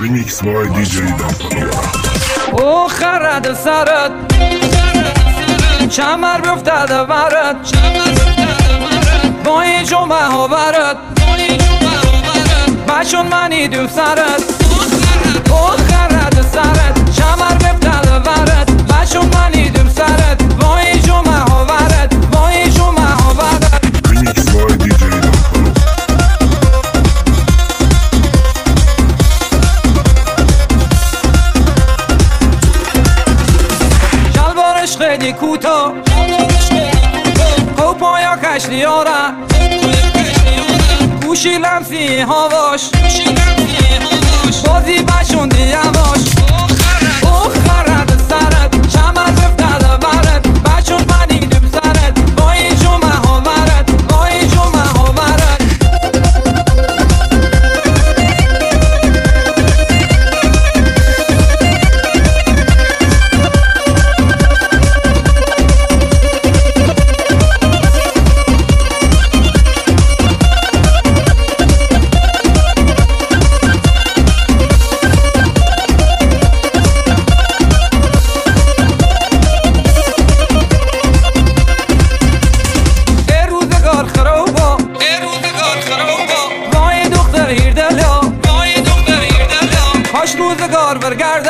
Remix by DJ Dampalora. او خرد سرت چمر بیفتده برت با این جمعه ها برت بچون منی دو سرت او خرد سرت چمر بیفتده برت بچون منی دو سرت با این جمعه ها برت با این جمعه ها برت. Remix by DJ Dampalora. شلوارش خیلی کوتا پایا کشلیاره گوشی لمسی هواش بازی بشوندی یواش او خرد سرت چمر بفتده برت بچون منی دو سرت با این جمعه ها برت با این جمعه ها برت. روزگار برگرده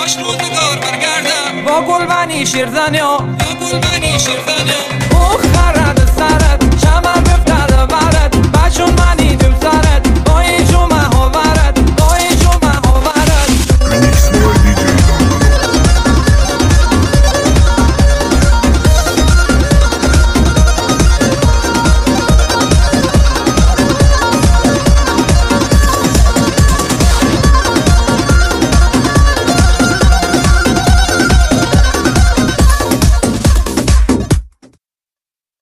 با گلبنی شیرزنیا او خرد سرت چمر بفتده برت بچون منی دم سرت با این